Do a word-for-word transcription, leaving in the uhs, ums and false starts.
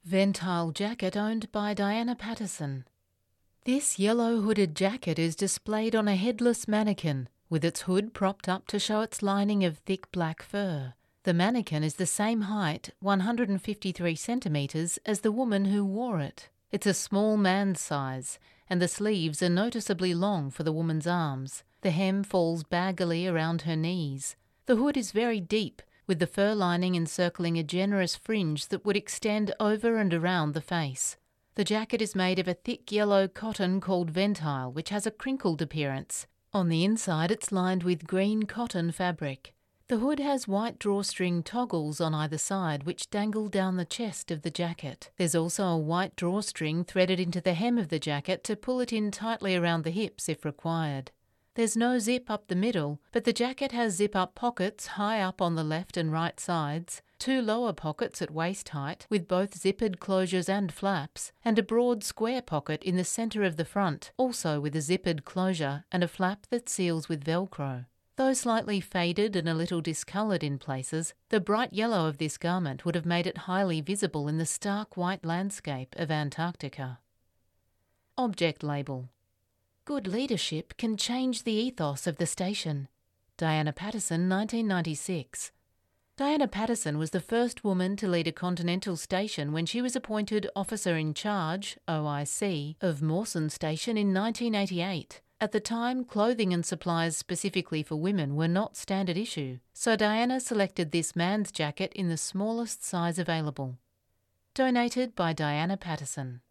Ventile jacket owned by Diana Patterson. This yellow hooded jacket is displayed on a headless mannequin, with its hood propped up to show its lining of thick black fur. The mannequin is the same height, one hundred fifty-three centimetres, as the woman who wore it. It's a small man's size, and the sleeves are noticeably long for the woman's arms. The hem falls baggily around her knees. The hood is very deep, with the fur lining encircling a generous fringe that would extend over and around the face. The jacket is made of a thick yellow cotton called Ventile, which has a crinkled appearance. On the inside it's lined with green cotton fabric. The hood has white drawstring toggles on either side which dangle down the chest of the jacket. There's also a white drawstring threaded into the hem of the jacket to pull it in tightly around the hips if required. There's no zip up the middle, but the jacket has zip-up pockets high up on the left and right sides, two lower pockets at waist height with both zippered closures and flaps, and a broad square pocket in the centre of the front, also with a zippered closure and a flap that seals with Velcro. Though slightly faded and a little discoloured in places, the bright yellow of this garment would have made it highly visible in the stark white landscape of Antarctica. Object label. Good leadership can change the ethos of the station. Diana Patterson, nineteen ninety-six. Diana Patterson was the first woman to lead a continental station when she was appointed Officer in Charge, O I C, of Mawson Station in nineteen eighty-eight. At the time, clothing and supplies specifically for women were not standard issue, so Diana selected this man's jacket in the smallest size available. Donated by Diana Patterson.